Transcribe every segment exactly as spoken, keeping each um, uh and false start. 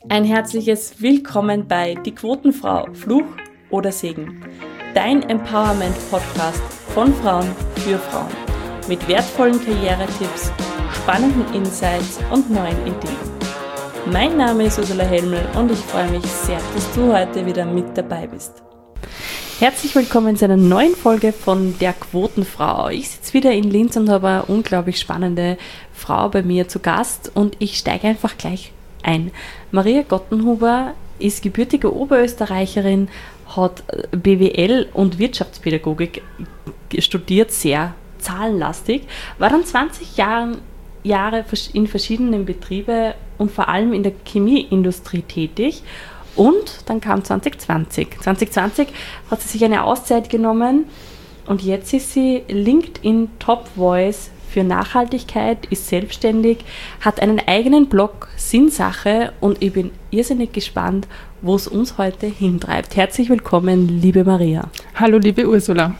Ein herzliches Willkommen bei Die Quotenfrau, Fluch oder Segen. Dein Empowerment-Podcast von Frauen für Frauen. Mit wertvollen Karrieretipps, spannenden Insights und neuen Ideen. Mein Name ist Ursula Helmel und ich freue mich sehr, dass du heute wieder mit dabei bist. Herzlich willkommen zu einer neuen Folge von Der Quotenfrau. Ich sitze wieder in Linz und habe eine unglaublich spannende Frau bei mir zu Gast und ich steige einfach gleich ein. Maria Gottenhuber ist gebürtige Oberösterreicherin, hat B W L und Wirtschaftspädagogik studiert, sehr zahlenlastig, war dann zwanzig Jahren, Jahre in verschiedenen Betrieben und vor allem in der Chemieindustrie tätig. Und dann kam zwanzig zwanzig. zwanzig zwanzig hat sie sich eine Auszeit genommen und jetzt ist sie LinkedIn Top Voice für Nachhaltigkeit, ist selbstständig, hat einen eigenen Blog Sinnsache und ich bin irrsinnig gespannt, wo es uns heute hintreibt. Herzlich willkommen, liebe Maria. Hallo, liebe Ursula.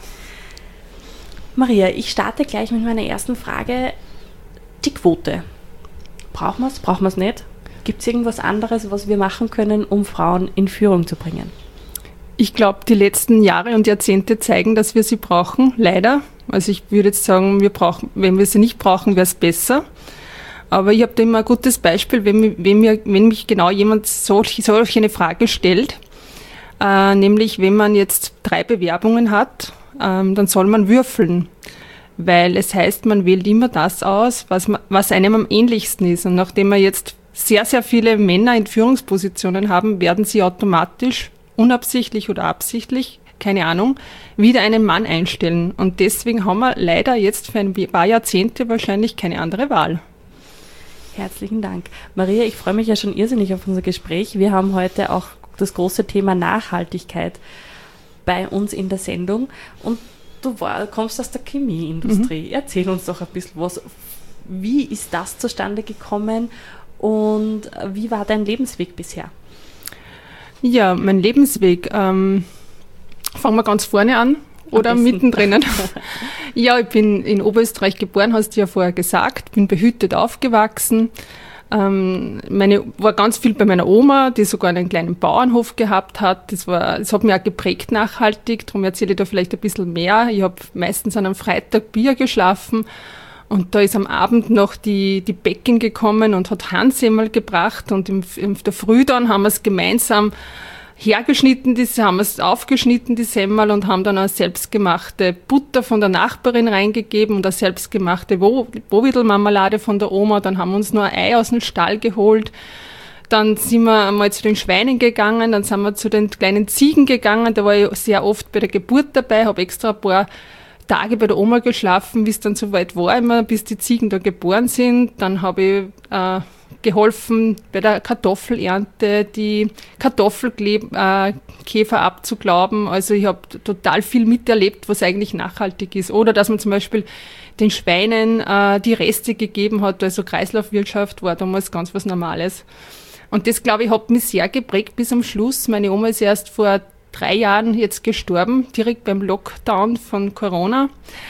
Maria, ich starte gleich mit meiner ersten Frage. Die Quote. Brauchen wir es? Brauchen wir es nicht? Gibt es irgendwas anderes, was wir machen können, um Frauen in Führung zu bringen? Ich glaube, die letzten Jahre und Jahrzehnte zeigen, dass wir sie brauchen, leider. Also ich würde jetzt sagen, wir brauchen, wenn wir sie nicht brauchen, wäre es besser. Aber ich habe da immer ein gutes Beispiel, wenn, wenn, mir, wenn mich genau jemand solch, solch eine Frage stellt, äh, nämlich wenn man jetzt drei Bewerbungen hat, ähm, dann soll man würfeln. Weil es heißt, man wählt immer das aus, was, man, was einem am ähnlichsten ist. Und nachdem wir jetzt sehr, sehr viele Männer in Führungspositionen haben, werden sie automatisch, unabsichtlich oder absichtlich, keine Ahnung, wieder einen Mann einstellen. Und deswegen haben wir leider jetzt für ein paar Jahrzehnte wahrscheinlich keine andere Wahl. Herzlichen Dank. Maria, ich freue mich ja schon irrsinnig auf unser Gespräch. Wir haben heute auch das große Thema Nachhaltigkeit bei uns in der Sendung. Und du war, kommst aus der Chemieindustrie. Mhm. Erzähl uns doch ein bisschen was. Wie ist das zustande gekommen und wie war dein Lebensweg bisher? Ja, mein Lebensweg, ähm, fangen wir ganz vorne an oder mittendrin. Ja, ich bin in Oberösterreich geboren, hast du ja vorher gesagt, bin behütet aufgewachsen. Ähm, meine, war ganz viel bei meiner Oma, die sogar einen kleinen Bauernhof gehabt hat. Das war, das hat mich auch geprägt nachhaltig, darum erzähle ich da vielleicht ein bisschen mehr. Ich habe meistens an einem Freitag Bier geschlafen. Und da ist am Abend noch die, die Bäckin gekommen und hat Handsemmel gebracht und im, in der Früh dann haben wir es gemeinsam hergeschnitten, die, haben wir es aufgeschnitten, die Semmel, und haben dann eine selbstgemachte Butter von der Nachbarin reingegeben und eine selbstgemachte Bovidel-Marmelade von der Oma. Dann haben wir uns noch ein Ei aus dem Stall geholt. Dann sind wir einmal zu den Schweinen gegangen, dann sind wir zu den kleinen Ziegen gegangen. Da war ich sehr oft bei der Geburt dabei, habe extra ein paar Tage bei der Oma geschlafen, bis es dann soweit war, immer, bis die Ziegen da geboren sind. Dann habe ich äh, geholfen bei der Kartoffelernte, die Kartoffelkäfer äh, abzuglauben. Also ich habe total viel miterlebt, was eigentlich nachhaltig ist. Oder dass man zum Beispiel den Schweinen äh, die Reste gegeben hat. Also Kreislaufwirtschaft war damals ganz was Normales. Und das, glaube ich, hat mich sehr geprägt bis am Schluss. Meine Oma ist erst vor drei Jahren jetzt gestorben, direkt beim Lockdown von Corona.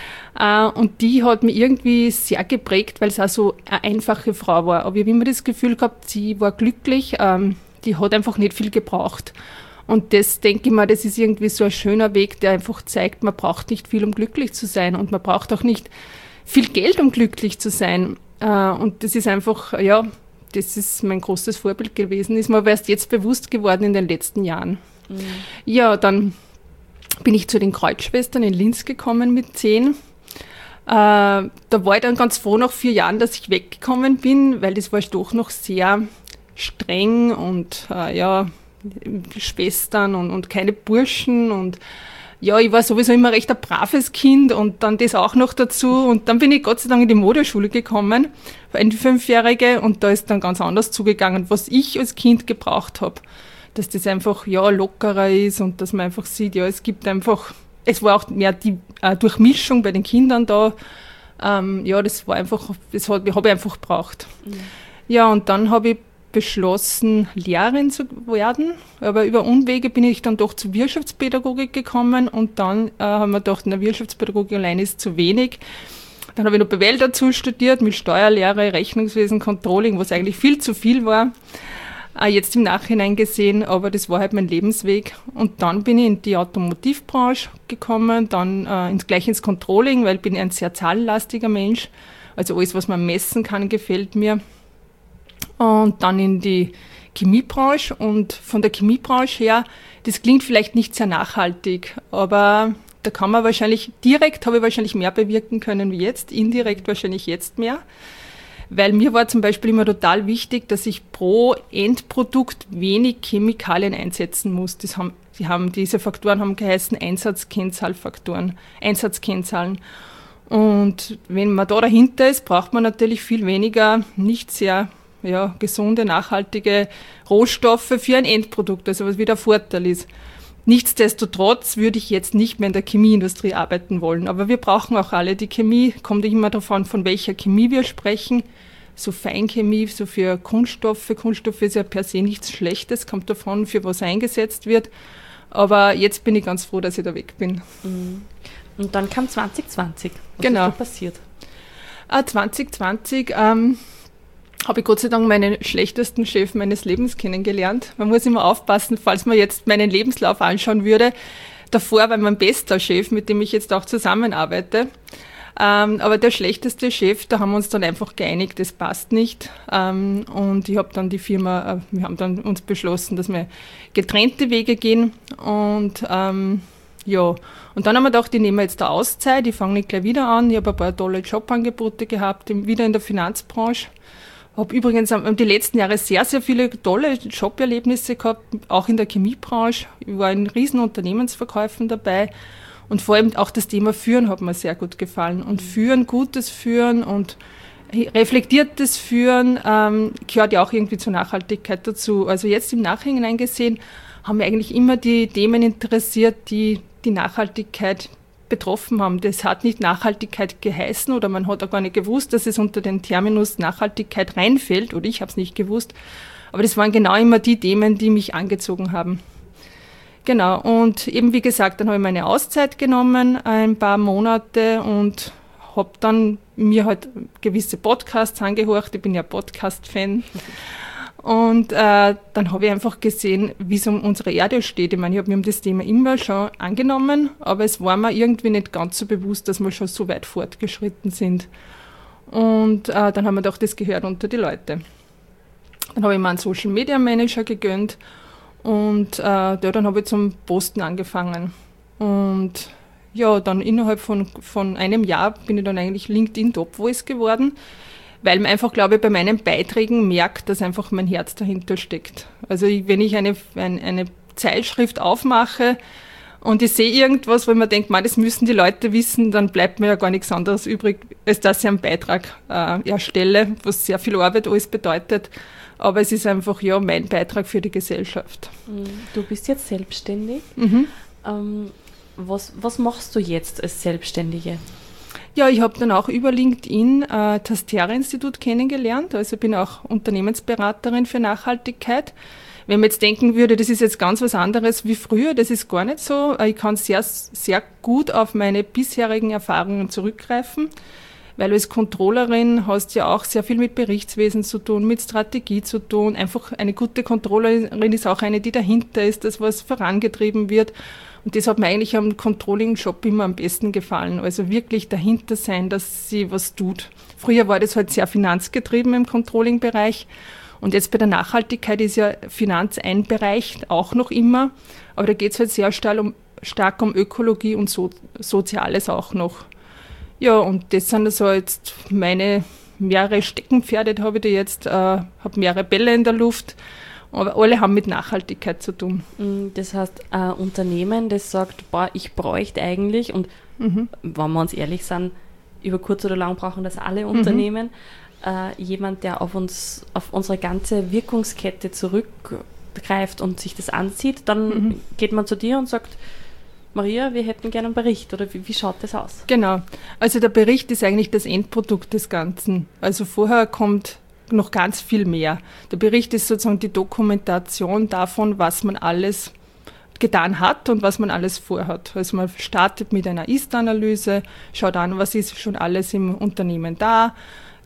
Uh, und die hat mich irgendwie sehr geprägt, weil es auch so eine einfache Frau war. Aber ich habe immer das Gefühl gehabt, sie war glücklich, ähm, die hat einfach nicht viel gebraucht. Und das, denke ich mal, das ist irgendwie so ein schöner Weg, der einfach zeigt, man braucht nicht viel, um glücklich zu sein. Und man braucht auch nicht viel Geld, um glücklich zu sein. Uh, und das ist einfach, ja, das ist mein großes Vorbild gewesen. Ist mir aber erst jetzt bewusst geworden in den letzten Jahren. Mhm. Ja, dann bin ich zu den Kreuzschwestern in Linz gekommen mit zehn. Äh, da war ich dann ganz froh nach vier Jahren, dass ich weggekommen bin, weil das war doch noch sehr streng und äh, ja, Schwestern und, und keine Burschen und ja, ich war sowieso immer recht ein braves Kind und dann das auch noch dazu und dann bin ich Gott sei Dank in die Modeschule gekommen, eine Fünfjährige, und da ist dann ganz anders zugegangen, was ich als Kind gebraucht habe. Dass das einfach, ja, lockerer ist und dass man einfach sieht, ja, es gibt einfach, es war auch mehr die äh, Durchmischung bei den Kindern da. Ähm, ja, das war einfach, das habe ich einfach gebraucht. Mhm. Ja, und dann habe ich beschlossen, Lehrerin zu werden. Aber über Umwege bin ich dann doch zur Wirtschaftspädagogik gekommen und dann äh, haben wir gedacht, in der Wirtschaftspädagogik allein ist zu wenig. Dann habe ich noch B W L dazu studiert, mit Steuerlehre, Rechnungswesen, Controlling, was eigentlich viel zu viel war. Äh, jetzt im Nachhinein gesehen, aber das war halt mein Lebensweg. Und dann bin ich in die Automotivbranche gekommen, dann äh, ins, gleich ins Controlling, weil ich bin ein sehr zahlenlastiger Mensch. Also alles, was man messen kann, gefällt mir. Und dann in die Chemiebranche. Und von der Chemiebranche her, das klingt vielleicht nicht sehr nachhaltig, aber da kann man wahrscheinlich, direkt habe ich wahrscheinlich mehr bewirken können wie jetzt, indirekt wahrscheinlich jetzt mehr. Weil mir war zum Beispiel immer total wichtig, dass ich pro Endprodukt wenig Chemikalien einsetzen muss. Das haben, die haben, diese Faktoren haben geheißen Einsatzkennzahlfaktoren, Einsatzkennzahlen. Und wenn man da dahinter ist, braucht man natürlich viel weniger nicht sehr ja, gesunde, nachhaltige Rohstoffe für ein Endprodukt, also was wieder ein Vorteil ist. Nichtsdestotrotz würde ich jetzt nicht mehr in der Chemieindustrie arbeiten wollen. Aber wir brauchen auch alle die Chemie. Kommt immer davon, von welcher Chemie wir sprechen. So Feinchemie, so für Kunststoffe. Kunststoffe ist ja per se nichts Schlechtes. Kommt davon, für was eingesetzt wird. Aber jetzt bin ich ganz froh, dass ich da weg bin. Und dann kam zwanzig zwanzig. Was genau. ist da passiert? Ah, zwanzig zwanzig ähm, habe ich Gott sei Dank meinen schlechtesten Chef meines Lebens kennengelernt. Man muss immer aufpassen, falls man jetzt meinen Lebenslauf anschauen würde. Davor war mein bester Chef, mit dem ich jetzt auch zusammenarbeite. Ähm, aber der schlechteste Chef, da haben wir uns dann einfach geeinigt, das passt nicht. Ähm, und ich habe dann die Firma, äh, wir haben dann uns beschlossen, dass wir getrennte Wege gehen. Und ähm, ja, und dann haben wir gedacht, ich nehme jetzt eine Auszeit, ich fange nicht gleich wieder an. Ich habe ein paar tolle Jobangebote gehabt, wieder in der Finanzbranche. Habe übrigens die letzten Jahre sehr, sehr viele tolle Joberlebnisse gehabt, auch in der Chemiebranche. Ich war in riesen Unternehmensverkäufen dabei und vor allem auch das Thema Führen hat mir sehr gut gefallen. Und Führen, gutes Führen und reflektiertes Führen ähm, gehört ja auch irgendwie zur Nachhaltigkeit dazu. Also jetzt im Nachhinein gesehen haben wir eigentlich immer die Themen interessiert, die die Nachhaltigkeit betroffen haben. Das hat nicht Nachhaltigkeit geheißen oder man hat auch gar nicht gewusst, dass es unter den Terminus Nachhaltigkeit reinfällt oder ich habe es nicht gewusst. Aber das waren genau immer die Themen, die mich angezogen haben. Genau, und eben wie gesagt, dann habe ich meine Auszeit genommen, ein paar Monate und habe dann mir halt gewisse Podcasts angehört. Ich bin ja Podcast-Fan. Und äh, dann habe ich einfach gesehen, wie es um unsere Erde steht. Ich meine, ich habe mir um das Thema immer schon angenommen, aber es war mir irgendwie nicht ganz so bewusst, dass wir schon so weit fortgeschritten sind. Und äh, dann haben wir gedacht, das gehört unter die Leute. Dann habe ich mir einen Social Media Manager gegönnt und äh, ja, dann habe ich zum Posten angefangen. Und ja, dann innerhalb von, von einem Jahr bin ich dann eigentlich LinkedIn Top Voice geworden, weil man einfach, glaube ich, bei meinen Beiträgen merkt, dass einfach mein Herz dahinter steckt. Also ich, wenn ich eine, ein, eine Zeitschrift aufmache und ich sehe irgendwas, wo ich mir denke, man, das müssen die Leute wissen, dann bleibt mir ja gar nichts anderes übrig, als dass ich einen Beitrag äh, erstelle, was sehr viel Arbeit alles bedeutet. Aber es ist einfach ja mein Beitrag für die Gesellschaft. Du bist jetzt selbstständig. Mhm. Ähm, was, was machst du jetzt als Selbstständige? Ja, ich habe dann auch über LinkedIn äh, das Terra-Institut kennengelernt. Also bin auch Unternehmensberaterin für Nachhaltigkeit. Wenn man jetzt denken würde, das ist jetzt ganz was anderes wie früher, das ist gar nicht so. Ich kann sehr, sehr gut auf meine bisherigen Erfahrungen zurückgreifen, weil als Controllerin hast du ja auch sehr viel mit Berichtswesen zu tun, mit Strategie zu tun. Einfach eine gute Controllerin ist auch eine, die dahinter ist, dass was vorangetrieben wird. Und das hat mir eigentlich am Controlling-Job immer am besten gefallen. Also wirklich dahinter sein, dass sie was tut. Früher war das halt sehr finanzgetrieben im Controlling-Bereich. Und jetzt bei der Nachhaltigkeit ist ja Finanz ein Bereich, auch noch immer. Aber da geht es halt sehr stark um, stark um Ökologie und so, Soziales auch noch. Ja, und das sind also jetzt meine mehrere Steckenpferde, da habe ich da jetzt, äh, habe mehrere Bälle in der Luft. Aber alle haben mit Nachhaltigkeit zu tun. Das heißt, ein Unternehmen, das sagt, boah, ich bräuchte eigentlich, und mhm. wenn wir uns ehrlich sind, über kurz oder lang brauchen das alle Unternehmen, mhm. äh, jemand, der auf uns, auf unsere ganze Wirkungskette zurückgreift und sich das ansieht, dann mhm. geht man zu dir und sagt, Maria, wir hätten gerne einen Bericht, oder wie, wie schaut das aus? Genau, also der Bericht ist eigentlich das Endprodukt des Ganzen. Also vorher kommt noch ganz viel mehr. Der Bericht ist sozusagen die Dokumentation davon, was man alles getan hat und was man alles vorhat. Also man startet mit einer Ist-Analyse, schaut an, was ist schon alles im Unternehmen da.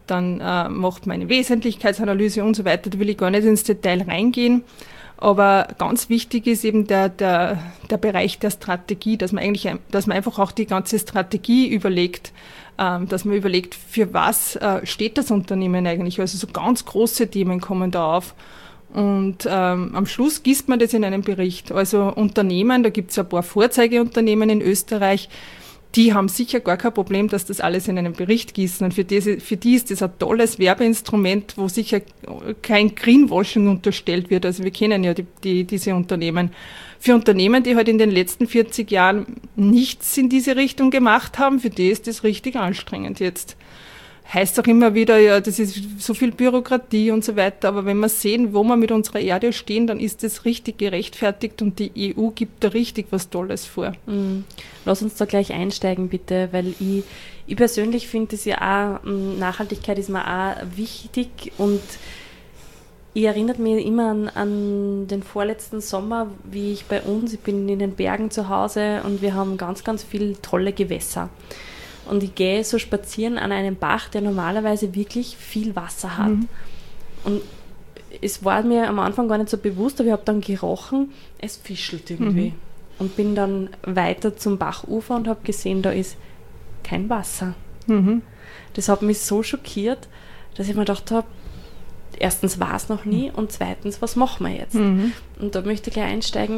dann äh, macht man eine Wesentlichkeitsanalyse und so weiter. Da will ich gar nicht ins Detail reingehen. Aber ganz wichtig ist eben der, der, der Bereich der Strategie, dass man eigentlich, dass man einfach auch die ganze Strategie überlegt, ähm, dass man überlegt, für was äh, steht das Unternehmen eigentlich. Also so ganz große Themen kommen da auf. Und ähm, am Schluss gießt man das in einen Bericht. Also Unternehmen, da gibt es ein paar Vorzeigeunternehmen in Österreich, die haben sicher gar kein Problem, dass das alles in einen Bericht gießen. Und für, diese, für die ist das ein tolles Werbeinstrument, wo sicher kein Greenwashing unterstellt wird. Also wir kennen ja die, die, diese Unternehmen. Für Unternehmen, die halt in den letzten vierzig Jahren nichts in diese Richtung gemacht haben, für die ist das richtig anstrengend jetzt. Heißt auch immer wieder, ja, das ist so viel Bürokratie und so weiter, aber wenn wir sehen, wo wir mit unserer Erde stehen, dann ist das richtig gerechtfertigt und die E U gibt da richtig was Tolles vor. Mhm. Lass uns da gleich einsteigen, bitte, weil ich, ich persönlich finde es ja auch, Nachhaltigkeit ist mir auch wichtig und ich erinnere mich immer an, an den vorletzten Sommer, wie ich bei uns, ich bin in den Bergen zu Hause und wir haben ganz, ganz viele tolle Gewässer. Und ich gehe so spazieren an einem Bach, der normalerweise wirklich viel Wasser hat. Mhm. Und es war mir am Anfang gar nicht so bewusst, aber ich habe dann gerochen, es fischelt irgendwie. Mhm. Und bin dann weiter zum Bachufer und habe gesehen, da ist kein Wasser. Mhm. Das hat mich so schockiert, dass ich mir gedacht habe, erstens war es noch nie und zweitens, was machen wir jetzt? Mhm. Und da möchte ich gleich einsteigen,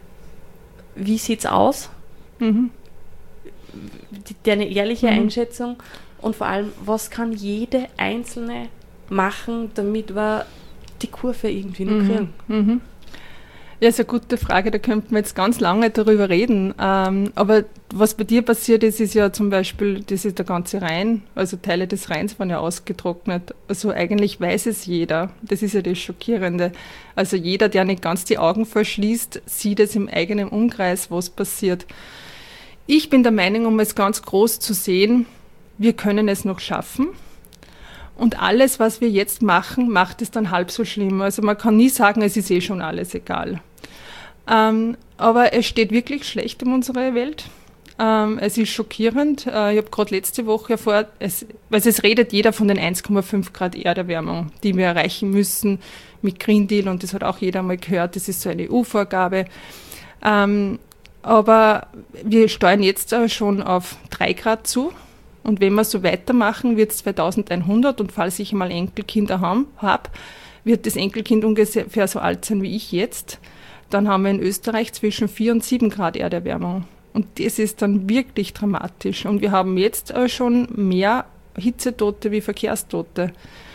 wie sieht es aus? Mhm. Deine ehrliche mhm. Einschätzung und vor allem, was kann jede Einzelne machen, damit wir die Kurve irgendwie noch kriegen? Mhm. Mhm. Ja, ist eine gute Frage, da könnten wir jetzt ganz lange darüber reden. Ähm, aber was bei dir passiert ist, ist ja zum Beispiel, das ist der ganze Rhein, also Teile des Rheins waren ja ausgetrocknet. Also eigentlich weiß es jeder. Das ist ja das Schockierende. Also jeder, der nicht ganz die Augen verschließt, sieht es im eigenen Umkreis, was passiert. Ich bin der Meinung, um es ganz groß zu sehen, wir können es noch schaffen. Und alles, was wir jetzt machen, macht es dann halb so schlimm. Also man kann nie sagen, es ist eh schon alles egal. Ähm, aber es steht wirklich schlecht um unsere Welt. Ähm, es ist schockierend. Äh, ich habe gerade letzte Woche erfahren, es, weil es redet jeder von den eins Komma fünf Grad Erderwärmung, die wir erreichen müssen mit Green Deal. Und das hat auch jeder mal gehört, das ist so eine E U-Vorgabe. Ähm, Aber wir steuern jetzt schon auf drei Grad zu. Und wenn wir so weitermachen, wird es zweitausendeinhundert. Und falls ich mal Enkelkinder habe, wird das Enkelkind ungefähr so alt sein wie ich jetzt. Dann haben wir in Österreich zwischen vier und sieben Grad Erderwärmung. Und das ist dann wirklich dramatisch. Und wir haben jetzt schon mehr Hitzetote wie Verkehrstote.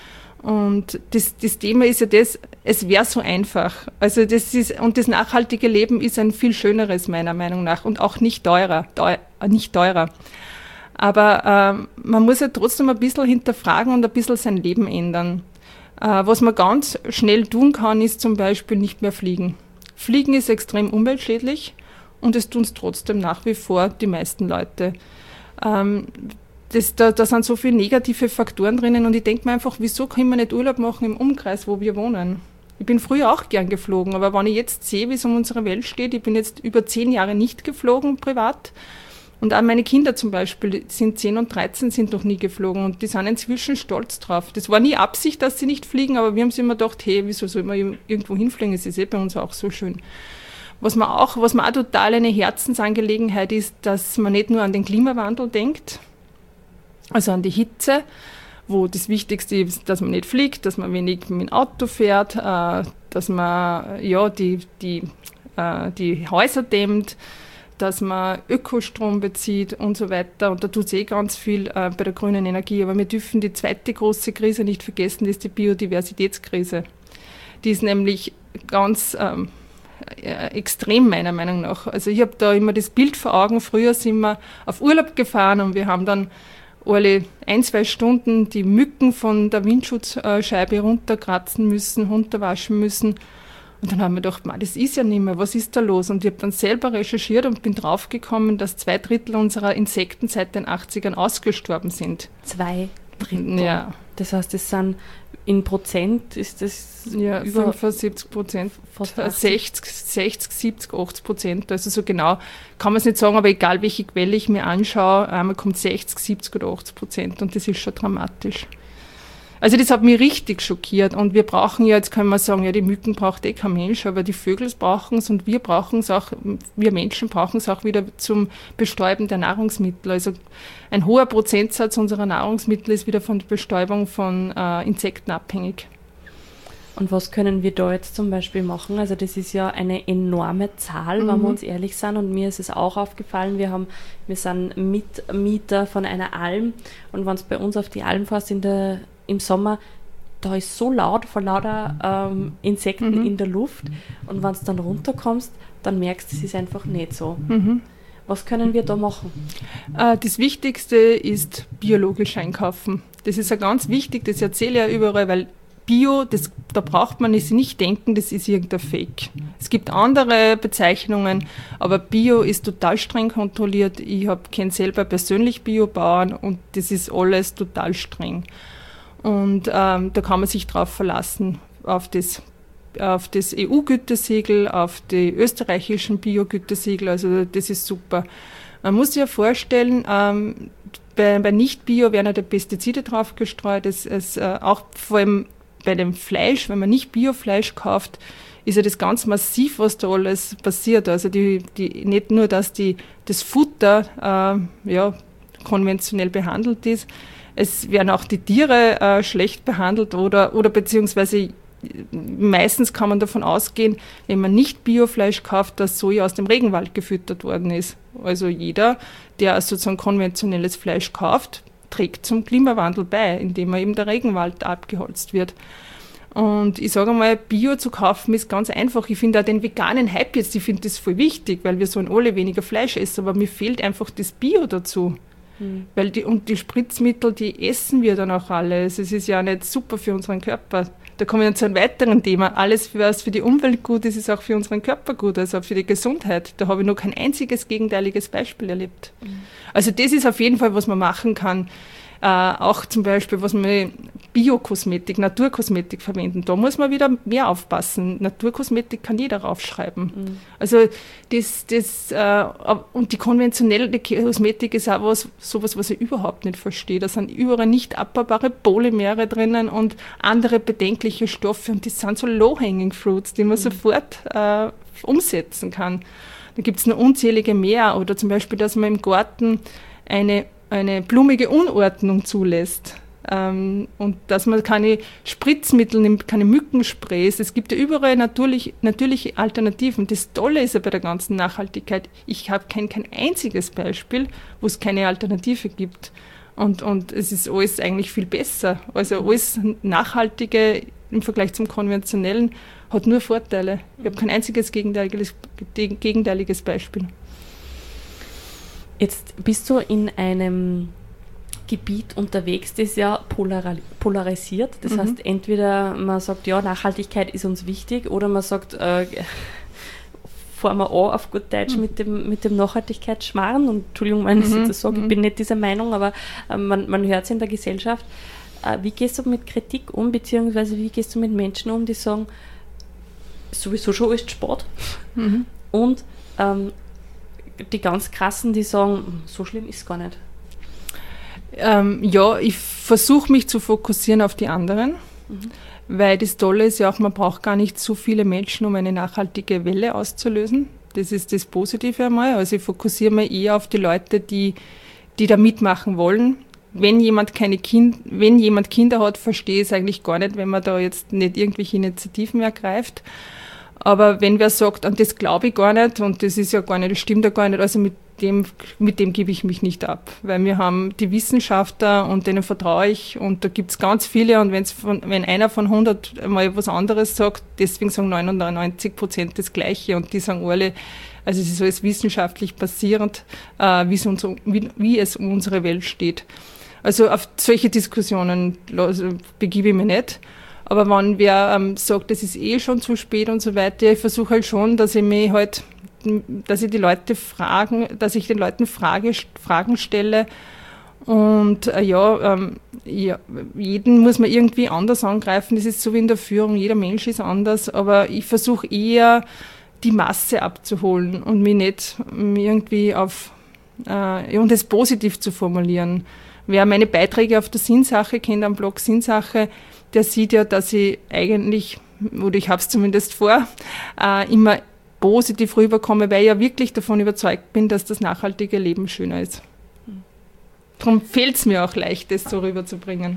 Und das, das Thema ist ja das, es wäre so einfach. Also das ist, und das nachhaltige Leben ist ein viel schöneres meiner Meinung nach und auch nicht teurer, teuer, nicht teurer. Aber ähm, man muss ja trotzdem ein bisschen hinterfragen und ein bisschen sein Leben ändern. Äh, was man ganz schnell tun kann, ist zum Beispiel nicht mehr fliegen. Fliegen ist extrem umweltschädlich und es tun es trotzdem nach wie vor die meisten Leute. Ähm, Das, da, da sind so viele negative Faktoren drinnen und ich denke mir einfach, wieso können wir nicht Urlaub machen im Umkreis, wo wir wohnen? Ich bin früher auch gern geflogen, aber wenn ich jetzt sehe, wie es um unsere Welt steht, ich bin jetzt über zehn Jahre nicht geflogen privat und auch meine Kinder zum Beispiel sind zehn und dreizehn, sind noch nie geflogen und die sind inzwischen stolz drauf. Das war nie Absicht, dass sie nicht fliegen, aber wir haben sich immer gedacht, hey, wieso soll man irgendwo hinfliegen? Es ist eh bei uns auch so schön. Was man auch, was mir auch total eine Herzensangelegenheit ist, dass man nicht nur an den Klimawandel denkt, also an die Hitze, wo das Wichtigste ist, dass man nicht fliegt, dass man wenig mit dem Auto fährt, äh, dass man ja, die, die, äh, die Häuser dämmt, dass man Ökostrom bezieht und so weiter. Und da tut es eh ganz viel äh, bei der grünen Energie. Aber wir dürfen die zweite große Krise nicht vergessen, das ist die Biodiversitätskrise. Die ist nämlich ganz ähm, äh, extrem meiner Meinung nach. Also ich habe da immer das Bild vor Augen, früher sind wir auf Urlaub gefahren und wir haben dann alle ein, zwei Stunden die Mücken von der Windschutzscheibe runterkratzen müssen, runterwaschen müssen. Und dann haben wir gedacht, man, das ist ja nicht mehr, was ist da los? Und ich habe dann selber recherchiert und bin draufgekommen, dass zwei Drittel unserer Insekten seit den achtzigern ausgestorben sind. Zwei Drittel? Ja. Das heißt, das sind in Prozent, ist das ja, über fünfundsiebzig Prozent, sechzig, sechzig, siebzig, achtzig Prozent. Also so genau kann man es nicht sagen, aber egal welche Quelle ich mir anschaue, einmal kommt sechzig, siebzig oder achtzig Prozent und das ist schon dramatisch. Also das hat mich richtig schockiert und wir brauchen ja, jetzt kann man sagen, ja, die Mücken braucht eh kein Mensch, aber die Vögel brauchen es und wir brauchen es auch, wir Menschen brauchen es auch wieder zum Bestäuben der Nahrungsmittel. Also ein hoher Prozentsatz unserer Nahrungsmittel ist wieder von der Bestäubung von äh, Insekten abhängig. Und was können wir da jetzt zum Beispiel machen? Also das ist ja eine enorme Zahl, mhm. wenn wir uns ehrlich sind. Und mir ist es auch aufgefallen, wir haben, wir sind Mitmieter von einer Alm. Und wenn es bei uns auf die Alm fährst in der, im Sommer, da ist so laut, vor lauter ähm, Insekten mhm. in der Luft. Und wenn du dann runterkommst, dann merkst du, es ist einfach nicht so. Mhm. Was können wir da machen? Äh, das Wichtigste ist biologisch einkaufen. Das ist ja ganz wichtig, das erzähle ich ja überall, weil Bio, das, da braucht man sich nicht denken, das ist irgendein Fake. Es gibt andere Bezeichnungen, aber Bio ist total streng kontrolliert. Ich kenne selber persönlich Biobauern und das ist alles total streng. Und ähm, da kann man sich drauf verlassen, auf das, auf das E U-Gütesiegel, auf die österreichischen Bio-Gütesiegel, also das ist super. Man muss sich ja vorstellen, ähm, bei, bei Nicht-Bio werden ja die Pestizide drauf gestreut, es, es, äh, auch vor allem bei dem Fleisch, wenn man nicht Biofleisch kauft, ist ja das ganz massiv, was da alles passiert. Also die, die, nicht nur, dass die, das Futter äh, ja, konventionell behandelt ist, es werden auch die Tiere äh, schlecht behandelt oder, oder beziehungsweise meistens kann man davon ausgehen, wenn man nicht Biofleisch kauft, dass Soja aus dem Regenwald gefüttert worden ist. Also jeder, der sozusagen konventionelles Fleisch kauft, trägt zum Klimawandel bei, indem er eben der Regenwald abgeholzt wird. Und ich sage mal, Bio zu kaufen ist ganz einfach. Ich finde auch den veganen Hype jetzt, ich finde das voll wichtig, weil wir sollen alle weniger Fleisch essen, aber mir fehlt einfach das Bio dazu. Hm. Weil die, und die Spritzmittel, die essen wir dann auch alle. Also es ist ja nicht super für unseren Körper. Da kommen wir zu einem weiteren Thema. Alles, was für die Umwelt gut ist, ist auch für unseren Körper gut, also auch für die Gesundheit. Da habe ich noch kein einziges gegenteiliges Beispiel erlebt. Mhm. Also das ist auf jeden Fall, was man machen kann. Äh, auch zum Beispiel, was man Biokosmetik, Naturkosmetik verwenden. Da muss man wieder mehr aufpassen. Naturkosmetik kann jeder raufschreiben. Mhm. Also das, das äh, und die konventionelle Kosmetik ist auch was, sowas, was ich überhaupt nicht verstehe. Da sind überall nicht abbaubare Polymere drinnen und andere bedenkliche Stoffe und das sind so low-hanging fruits, die man mhm. sofort äh, umsetzen kann. Da gibt es noch unzählige mehr oder zum Beispiel, dass man im Garten eine eine blumige Unordnung zulässt ähm, und dass man keine Spritzmittel nimmt, keine Mückensprays. Es gibt ja überall natürlich, natürliche Alternativen. Das Tolle ist ja bei der ganzen Nachhaltigkeit, ich habe kein, kein einziges Beispiel, wo es keine Alternative gibt. Und, und es ist alles eigentlich viel besser. Also alles Nachhaltige im Vergleich zum Konventionellen hat nur Vorteile. Ich habe kein einziges gegenteiliges, gegenteiliges Beispiel. Jetzt bist du in einem Gebiet unterwegs, das ja polar- polarisiert. Das mhm. heißt, entweder man sagt, ja, Nachhaltigkeit ist uns wichtig, oder man sagt, äh, fahren wir an auf gut Deutsch mhm. mit dem, mit dem Nachhaltigkeitsschmarrn. Und Entschuldigung, wenn ich mhm. das sage, ich bin nicht dieser Meinung, aber äh, man, man hört es in der Gesellschaft. Äh, wie gehst du mit Kritik um, beziehungsweise wie gehst du mit Menschen um, die sagen, sowieso schon alles Sport mhm. und ähm, die ganz krassen, die sagen, so schlimm ist es gar nicht. Ähm, ja, ich versuche mich zu fokussieren auf die anderen, mhm. weil das Tolle ist ja auch, man braucht gar nicht so viele Menschen, um eine nachhaltige Welle auszulösen. Das ist das Positive einmal. Also ich fokussiere mich eher auf die Leute, die, die da mitmachen wollen. Wenn jemand keine Kind, wenn jemand Kinder hat, verstehe ich es eigentlich gar nicht, wenn man da jetzt nicht irgendwelche Initiativen ergreift. Aber wenn wer sagt, und das glaube ich gar nicht, und das ist ja gar nicht, das stimmt ja gar nicht, also mit dem, mit dem gebe ich mich nicht ab. Weil wir haben die Wissenschaftler und denen vertraue ich und da gibt es ganz viele und wenn's von, wenn einer von hundert mal was anderes sagt, deswegen sagen neunundneunzig Prozent das Gleiche und die sagen alle, also es ist alles wissenschaftlich basierend, äh, wie, es uns, wie, wie es um unsere Welt steht. Also auf solche Diskussionen also, begebe ich mich nicht. Aber wenn wer ähm, sagt, das ist eh schon zu spät und so weiter, ich versuche halt schon, dass ich mich halt, dass ich die Leute fragen, dass ich den Leuten Frage, Fragen stelle und äh, ja, ähm, ja, jeden muss man irgendwie anders angreifen, das ist so wie in der Führung, jeder Mensch ist anders, aber ich versuche eher die Masse abzuholen und mich nicht irgendwie auf, äh, und das positiv zu formulieren. Wer meine Beiträge auf der Sinnsache kennt, am Blog Sinnsache, der sieht ja, dass ich eigentlich, oder ich habe es zumindest vor, äh, immer positiv rüberkomme, weil ich ja wirklich davon überzeugt bin, dass das nachhaltige Leben schöner ist. Darum fällt es mir auch leicht, das so rüberzubringen.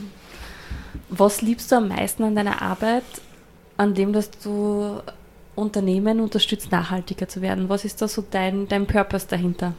Was liebst du am meisten an deiner Arbeit, an dem, dass du Unternehmen unterstützt, nachhaltiger zu werden? Was ist da so dein, dein Purpose dahinter?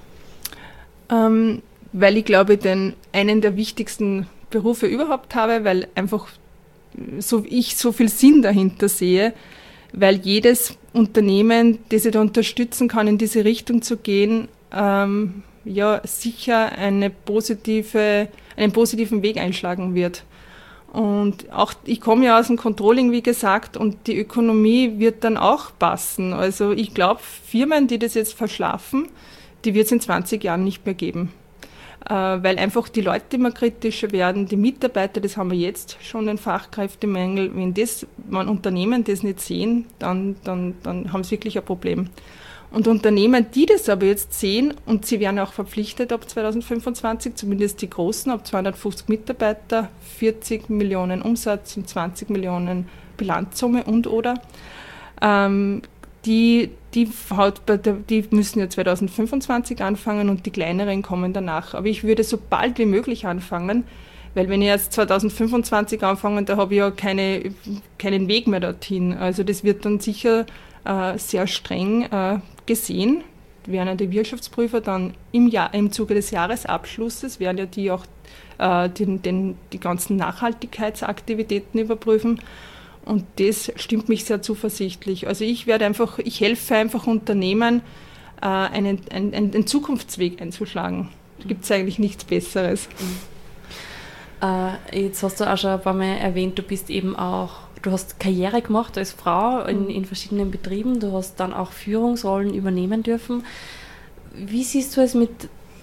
Ähm, weil ich glaube, den einen der wichtigsten Berufe überhaupt habe, weil einfach so ich so viel Sinn dahinter sehe, weil jedes Unternehmen, das ich da unterstützen kann, in diese Richtung zu gehen, ähm, ja sicher eine positive, einen positiven Weg einschlagen wird. Und auch, ich komme ja aus dem Controlling, wie gesagt, und die Ökonomie wird dann auch passen. Also ich glaube, Firmen, die das jetzt verschlafen, die wird es in zwanzig Jahren nicht mehr geben. Äh, weil einfach die Leute immer kritischer werden, die Mitarbeiter, das haben wir jetzt schon, den Fachkräftemangel. Wenn das, wenn Unternehmen das nicht sehen, dann, dann, dann haben sie wirklich ein Problem. Und Unternehmen, die das aber jetzt sehen, und sie werden auch verpflichtet ab zweitausendfünfundzwanzig, zumindest die Großen, ab zweihundertfünfzig Mitarbeiter, vierzig Millionen Umsatz und zwanzig Millionen Bilanzsumme und oder, ähm, die, die, die müssen ja zweitausendfünfundzwanzig anfangen und die kleineren kommen danach. Aber ich würde so bald wie möglich anfangen, weil wenn ich jetzt zweitausendfünfundzwanzig anfange, da habe ich ja keine, keinen Weg mehr dorthin. Also das wird dann sicher äh, sehr streng äh, gesehen. Werden die Wirtschaftsprüfer dann im, Jahr, im Zuge des Jahresabschlusses, werden ja die auch äh, den, den, die ganzen Nachhaltigkeitsaktivitäten überprüfen. Und das stimmt mich sehr zuversichtlich. Also ich werde einfach, ich helfe einfach Unternehmen, äh, einen, einen, einen Zukunftsweg einzuschlagen. Da gibt es eigentlich nichts Besseres. Mhm. Äh, jetzt hast du auch schon ein paar Mal erwähnt, du bist eben auch, du hast Karriere gemacht als Frau in, in verschiedenen Betrieben, du hast dann auch Führungsrollen übernehmen dürfen. Wie siehst du es mit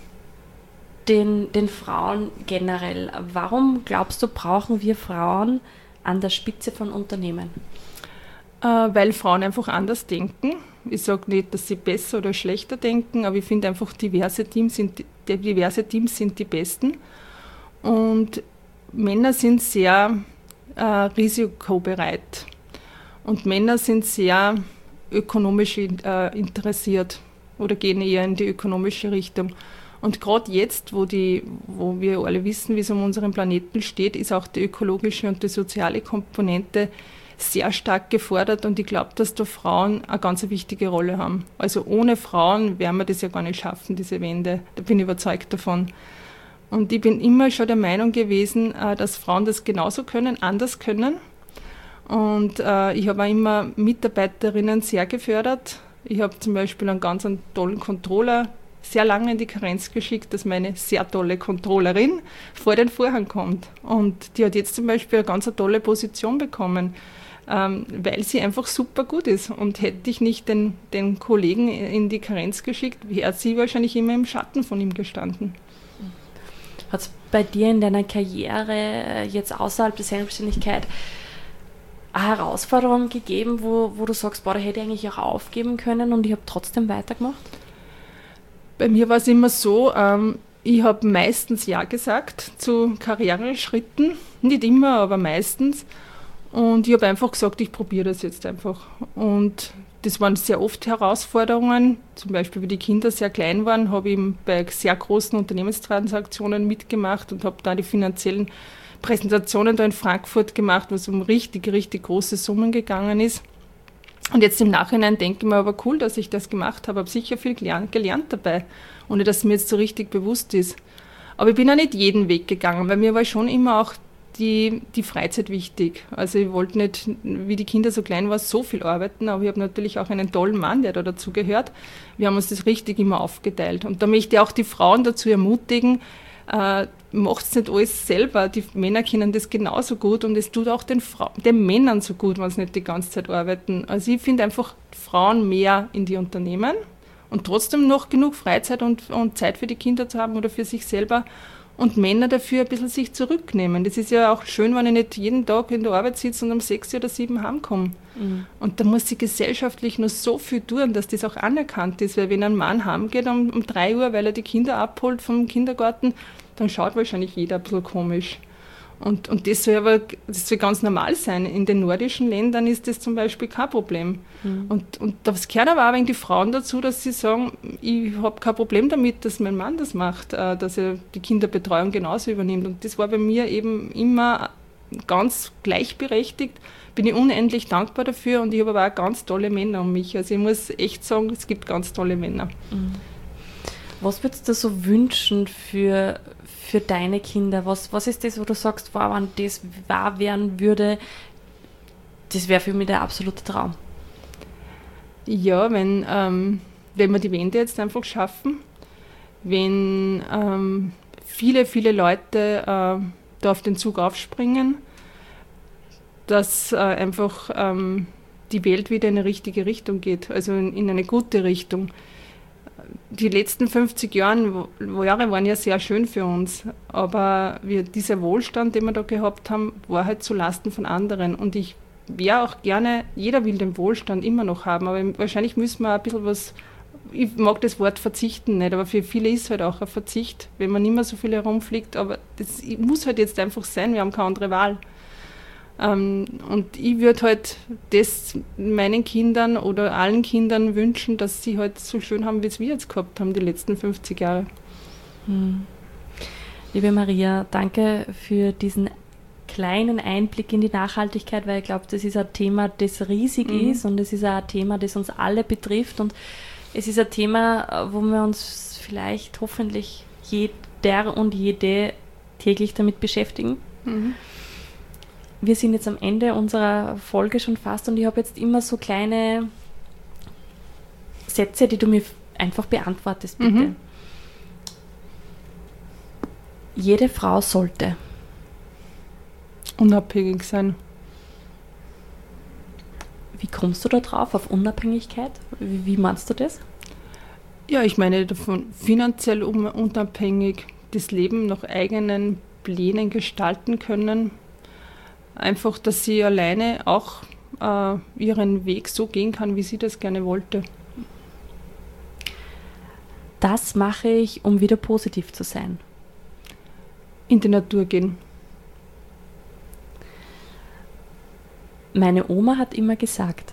den, den Frauen generell? Warum glaubst du, brauchen wir Frauen an der Spitze von Unternehmen? Äh, weil Frauen einfach anders denken. Ich sage nicht, dass sie besser oder schlechter denken, aber ich finde einfach, diverse Teams sind, die, diverse Teams sind die besten. Und Männer sind sehr äh, risikobereit. Und Männer sind sehr ökonomisch äh, interessiert oder gehen eher in die ökonomische Richtung. Und gerade jetzt, wo, die, wo wir alle wissen, wie es um unseren Planeten steht, ist auch die ökologische und die soziale Komponente sehr stark gefordert. Und ich glaube, dass da Frauen eine ganz wichtige Rolle haben. Also ohne Frauen werden wir das ja gar nicht schaffen, diese Wende. Da bin ich überzeugt davon. Und ich bin immer schon der Meinung gewesen, dass Frauen das genauso können, anders können. Und äh, ich habe auch immer Mitarbeiterinnen sehr gefördert. Ich habe zum Beispiel einen ganz einen tollen Controller sehr lange in die Karenz geschickt, dass meine sehr tolle Controllerin vor den Vorhang kommt. Und die hat jetzt zum Beispiel eine ganz tolle Position bekommen, ähm, weil sie einfach super gut ist. Und hätte ich nicht den, den Kollegen in die Karenz geschickt, wäre sie wahrscheinlich immer im Schatten von ihm gestanden. Hat es bei dir in deiner Karriere jetzt außerhalb der Selbstständigkeit eine Herausforderung gegeben, wo, wo du sagst, boah, da hätte ich eigentlich auch aufgeben können und ich habe trotzdem weitergemacht? Bei mir war es immer so, ähm, ich habe meistens Ja gesagt zu Karriereschritten, nicht immer, aber meistens. Und ich habe einfach gesagt, ich probiere das jetzt einfach. Und das waren sehr oft Herausforderungen, zum Beispiel, wie die Kinder sehr klein waren, habe ich bei sehr großen Unternehmenstransaktionen mitgemacht und habe da die finanziellen Präsentationen da in Frankfurt gemacht, wo es um richtig, richtig große Summen gegangen ist. Und jetzt im Nachhinein denke ich mir aber cool, dass ich das gemacht habe, habe sicher viel gelernt, gelernt dabei, ohne dass es mir jetzt so richtig bewusst ist. Aber ich bin auch nicht jeden Weg gegangen, weil mir war schon immer auch die, die Freizeit wichtig. Also ich wollte nicht, wie die Kinder so klein waren, so viel arbeiten, aber ich habe natürlich auch einen tollen Mann, der da dazu gehört. Wir haben uns das richtig immer aufgeteilt. Und da möchte ich auch die Frauen dazu ermutigen, äh, macht es nicht alles selber. Die Männer können das genauso gut und es tut auch den, Fra- den Männern so gut, wenn sie nicht die ganze Zeit arbeiten. Also ich finde einfach Frauen mehr in die Unternehmen und trotzdem noch genug Freizeit und, und Zeit für die Kinder zu haben oder für sich selber und Männer dafür ein bisschen sich zurücknehmen. Das ist ja auch schön, wenn ich nicht jeden Tag in der Arbeit sitze und um sechs oder sieben heimkomme. Mhm. Und da muss sie gesellschaftlich nur so viel tun, dass das auch anerkannt ist, weil wenn ein Mann heimgeht um, um drei Uhr, weil er die Kinder abholt vom Kindergarten, dann schaut wahrscheinlich jeder ein bisschen komisch. Und, und das soll aber das soll ganz normal sein. In den nordischen Ländern ist das zum Beispiel kein Problem. Mhm. Und, und das gehört aber auch wegen die Frauen dazu, dass sie sagen, ich habe kein Problem damit, dass mein Mann das macht, dass er die Kinderbetreuung genauso übernimmt. Und das war bei mir eben immer ganz gleichberechtigt. Bin ich unendlich dankbar dafür und ich habe aber auch ganz tolle Männer um mich. Also ich muss echt sagen, es gibt ganz tolle Männer. Mhm. Was würdest du so wünschen für, für deine Kinder? Was, was ist das, wo du sagst, wow, wenn das wahr werden würde, das wäre für mich der absolute Traum? Ja, wenn, ähm, wenn wir die Wende jetzt einfach schaffen, wenn ähm, viele, viele Leute äh, da auf den Zug aufspringen, dass äh, einfach ähm, die Welt wieder in eine richtige Richtung geht, also in, in eine gute Richtung. Die letzten fünfzig Jahre, Jahre waren ja sehr schön für uns, aber wir, dieser Wohlstand, den wir da gehabt haben, war halt zulasten von anderen. Und ich wäre auch gerne, jeder will den Wohlstand immer noch haben, aber wahrscheinlich müssen wir ein bisschen was, ich mag das Wort verzichten nicht, aber für viele ist halt auch ein Verzicht, wenn man nicht mehr so viel herumfliegt, aber das muss halt jetzt einfach sein, wir haben keine andere Wahl. Ähm, und ich würde halt das meinen Kindern oder allen Kindern wünschen, dass sie halt so schön haben, wie es wir jetzt gehabt haben, die letzten fünfzig Jahre. Hm. Liebe Maria, danke für diesen kleinen Einblick in die Nachhaltigkeit, weil ich glaube, das ist ein Thema, das riesig mhm. ist und es ist auch ein Thema, das uns alle betrifft und es ist ein Thema, wo wir uns vielleicht hoffentlich jeder und jede täglich damit beschäftigen. Mhm. Wir sind jetzt am Ende unserer Folge schon fast und ich habe jetzt immer so kleine Sätze, die du mir einfach beantwortest, bitte. Mhm. Jede Frau sollte unabhängig sein. Wie kommst du da drauf, auf Unabhängigkeit? Wie, wie meinst du das? Ja, ich meine davon finanziell unabhängig, das Leben nach eigenen Plänen gestalten können. Einfach, dass sie alleine auch äh, ihren Weg so gehen kann, wie sie das gerne wollte. Das mache ich, um wieder positiv zu sein. In die Natur gehen. Meine Oma hat immer gesagt.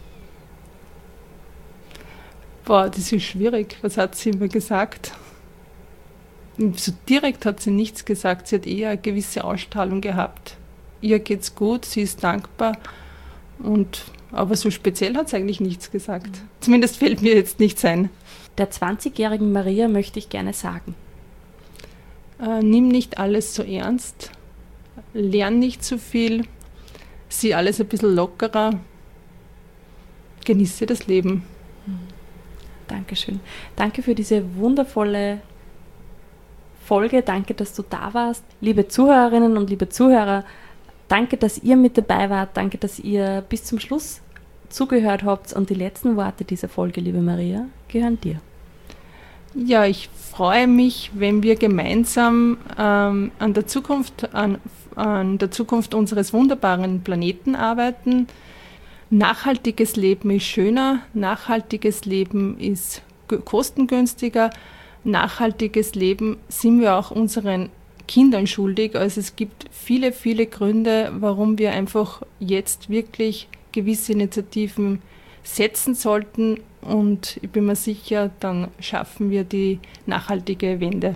Boah, das ist schwierig. Was hat sie immer gesagt? So direkt hat sie nichts gesagt. Sie hat eher eine gewisse Ausstrahlung gehabt. Ihr geht's gut, sie ist dankbar. Und, aber so speziell hat sie eigentlich nichts gesagt. Mhm. Zumindest fällt mir jetzt nichts ein. Der zwanzigjährigen Maria möchte ich gerne sagen. Äh, nimm nicht alles so ernst. Lern nicht zu viel. Sieh alles ein bisschen lockerer. Genieße das Leben. Mhm. Dankeschön. Danke für diese wundervolle Folge. Danke, dass du da warst. Liebe Zuhörerinnen und liebe Zuhörer, danke, dass ihr mit dabei wart. Danke, dass ihr bis zum Schluss zugehört habt. Und die letzten Worte dieser Folge, liebe Maria, gehören dir. Ja, ich freue mich, wenn wir gemeinsam ähm, an der Zukunft, an, an der Zukunft unseres wunderbaren Planeten arbeiten. Nachhaltiges Leben ist schöner, nachhaltiges Leben ist g- kostengünstiger, nachhaltiges Leben sind wir auch unseren Kindern schuldig. Also es gibt viele, viele Gründe, warum wir einfach jetzt wirklich gewisse Initiativen setzen sollten und ich bin mir sicher, dann schaffen wir die nachhaltige Wende.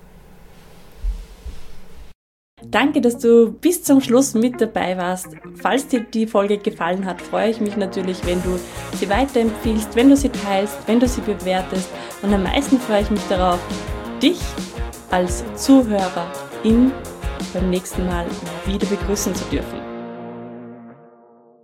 Danke, dass du bis zum Schluss mit dabei warst. Falls dir die Folge gefallen hat, freue ich mich natürlich, wenn du sie weiterempfiehlst, wenn du sie teilst, wenn du sie bewertest. Und am meisten freue ich mich darauf, dich als Zuhörerin beim nächsten Mal wieder begrüßen zu dürfen.